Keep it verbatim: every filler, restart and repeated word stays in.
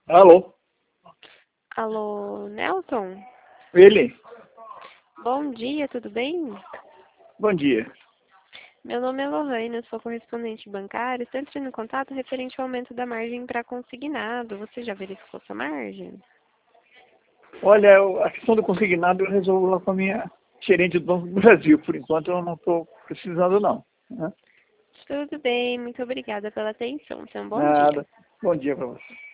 Alô? Alô, Nelson? Ele? Bom dia, tudo bem? Bom dia. Meu nome é Lohane, sou correspondente bancária. Estou entrando em contato referente ao aumento da margem para consignado. Você já verificou sua margem? Olha, eu- a questão do consignado eu resolvo lá com a minha gerente do Banco do Brasil. Por enquanto eu não estou precisando não. Né? Tudo bem, muito obrigada pela atenção. Tenha um bom dia. Nada. Bom dia para você.